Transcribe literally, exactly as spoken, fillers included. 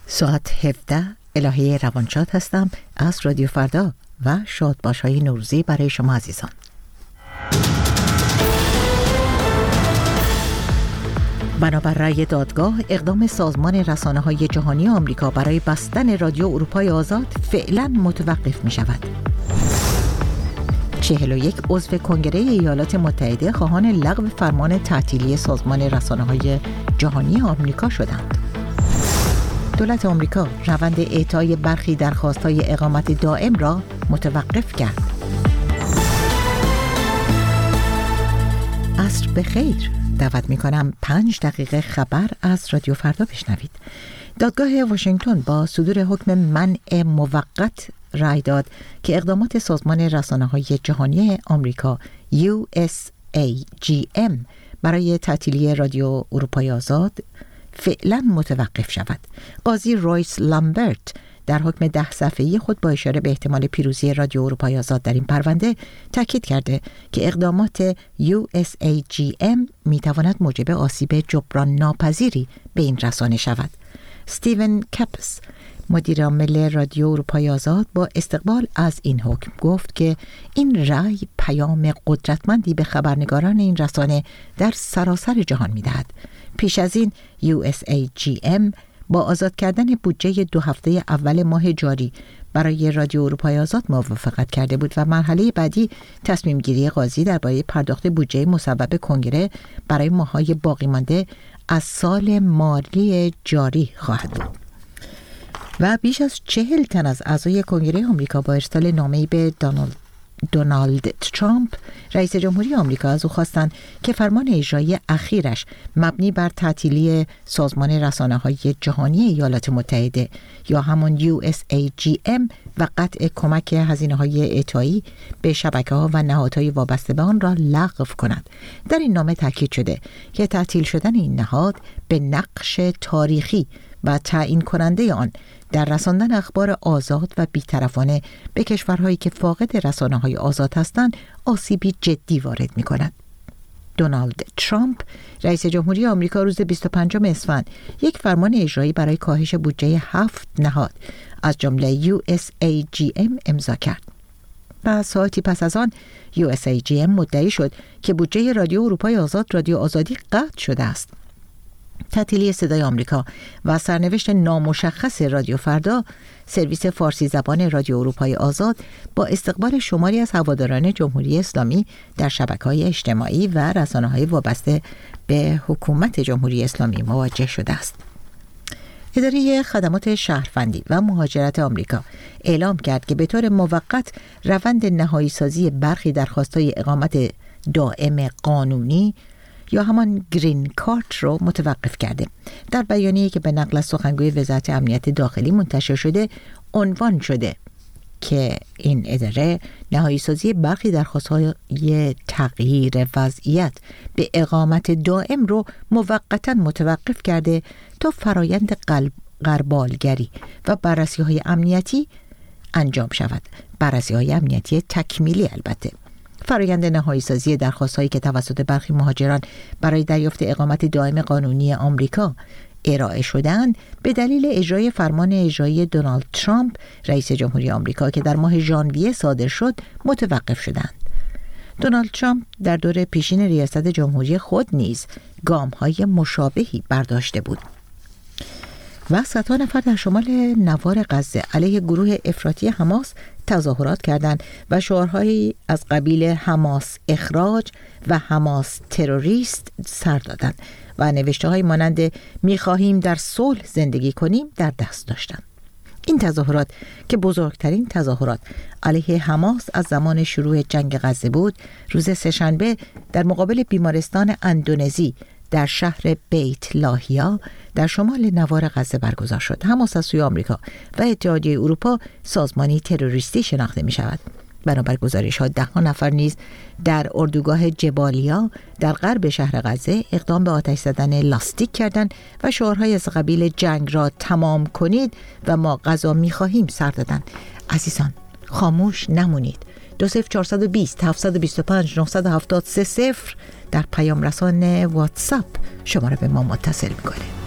ساعت هفده الهه روانشاد هستم از رادیو فردا و شادباش‌های نوروزی برای شما عزیزان. بنابر رأی دادگاه، اقدام سازمان رسانه‌های جهانی آمریکا برای بستن رادیو اروپای آزاد فعلا متوقف می شود. چهل و یک عضو کنگره ایالات متحده خواهان لغو فرمان تعطیلی سازمان رسانه‌های جهانی آمریکا شدند. دولت آمریکا روند اعطای برخی درخواست‌های اقامت دائم را متوقف کرد. عصر بخیر. دعوت می‌کنم پنج دقیقه خبر از رادیو فردا بشنوید. دادگاه واشنگتن با صدور حکم منع موقت رأی داد که اقدامات سازمان رسانه‌های جهانی آمریکا یو اس ای جی ام برای تعطیلی رادیو اروپای آزاد فعلا متوقف شود. قاضی رویس لامبرت در حکم ده صفحه‌ای خود با اشاره به احتمال پیروزی رادیو اروپای آزاد در این پرونده تاکید کرده که اقدامات یو اس ای جی ام میتواند موجب آسیب جبران ناپذیری به این رسانه شود. استیون کپس مدیر عامل رادیو اروپای آزاد با استقبال از این حکم گفت که این رأی پیام قدرتمندی به خبرنگاران این رسانه در سراسر جهان میدهد. پیش از این یو اس ای جی ام با آزاد کردن بودجه دو هفته اول ماه جاری برای رادیو اروپای آزاد موافقت کرده بود و مرحله بعدی تصمیم گیری قاضی درباره پرداخت بودجه مسبب کنگره برای ماه‌های باقی مانده از سال مالی جاری خواهد بود. و بیش از چهل تن از اعضای کنگره آمریکا با ارسال نامه‌ای به دونالد دونالد ترامپ رئیس جمهوری آمریکا از او خواستند که فرمان اجرایی اخیرش مبنی بر تعطیلی سازمان رسانه‌های جهانی ایالات متحده یا همان یو اس ای جی ام و قطع کمک هزینه‌های اعطایی به شبکه‌ها و نهادهای وابسته به آن را لغو کند. در این نامه تاکید شده که تعطیل شدن این نهاد به نقش تاریخی و تعیین کننده آن در رساندن اخبار آزاد و بی‌طرفانه به کشورهایی که فاقد رسانه‌های آزاد هستند آسیبی جدی وارد می‌کند. دونالد ترامپ رئیس جمهوری آمریکا روز بیست و پنجم اسفند یک فرمان اجرایی برای کاهش بودجه هفت نهاد از جمله یو اس ای جی ام امضا کرد. و ساعتی پس از آن یو اس ای جی ام مدعی شد که بودجه رادیو اروپای آزاد رادیو آزادی قطع شده است. تعطیلی صدای آمریکا و سرنوشت نامشخص رادیو فردا، سرویس فارسی زبان رادیو اروپای آزاد، با استقبال شماری از هواداران جمهوری اسلامی در شبکه‌های اجتماعی و رسانه‌های وابسته به حکومت جمهوری اسلامی مواجه شده است. اداره خدمات شهروندی و مهاجرت آمریکا اعلام کرد که به طور موقت روند نهایی سازی برخی درخواست‌های اقامت دائم قانونی یا همان گرین کارت رو متوقف کرده. در بیانیه‌ای که به نقل از سخنگوی وزارت امنیت داخلی منتشر شده عنوان شده که این اداره نهایی سازی برخی درخواست‌های تغییر وضعیت به اقامت دائم رو موقتاً متوقف کرده تا فرایند غربالگری و بررسی‌های امنیتی انجام شود. بررسی‌های امنیتی تکمیلی البته. فرآیند نهایی سازی درخواست‌هایی که توسط برخی مهاجران برای دریافت اقامت دائم قانونی آمریکا ارائه شدند به دلیل اجرای فرمان اجرایی دونالد ترامپ رئیس جمهوری آمریکا که در ماه ژانویه صادر شد متوقف شدند. دونالد ترامپ در دور پیشین ریاست جمهوری خود نیز گام‌های مشابهی برداشته بود. و صدها نفر در شمال نوار غزه علیه گروه افراطی حماس تظاهرات کردند و شعارهایی از قبیل حماس اخراج و حماس تروریست سر دادند و نوشته‌های مانند می‌خواهیم در صلح زندگی کنیم در دست داشتند. این تظاهرات که بزرگترین تظاهرات علیه حماس از زمان شروع جنگ غزه بود، روز سه‌شنبه در مقابل بیمارستان اندونزی در شهر بیت لاهیا در شمال نوار غزه برگزار شد. حماس از سوی آمریکا و اتحادیه اروپا سازمانی تروریستی شناخته می شود. بنابر گزارش‌ها ده ها نفر نیز در اردوگاه جبالیا در غرب شهر غزه اقدام به آتش زدن لاستیک کردند و شعارهای از قبیل جنگ را تمام کنید و ما غذا می‌خواهیم سر دادند. عزیزان خاموش نمونید. دو صفر چهارصد و بیست هفتصد و بیست و پنج نهصد و هفتاد سه صفر در پیام رسان واتساپ شما را به ما متصل می‌کنه.